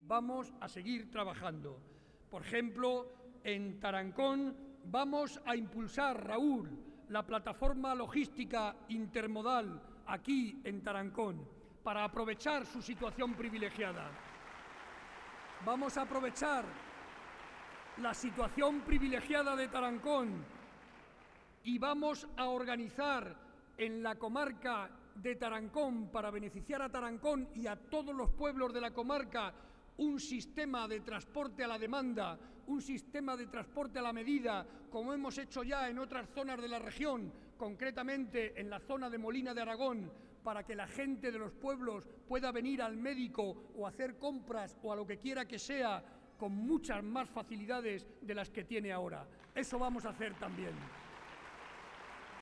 vamos a seguir trabajando. Por ejemplo, en Tarancón vamos a impulsar, Raúl, la plataforma logística intermodal aquí en Tarancón para aprovechar su situación privilegiada. Vamos a aprovechar la situación privilegiada de Tarancón y vamos a organizar en la comarca de Tarancón, para beneficiar a Tarancón y a todos los pueblos de la comarca, un sistema de transporte a la demanda, un sistema de transporte a la medida, como hemos hecho ya en otras zonas de la región, concretamente en la zona de Molina de Aragón, para que la gente de los pueblos pueda venir al médico o hacer compras o a lo que quiera que sea con muchas más facilidades de las que tiene ahora. Eso vamos a hacer también.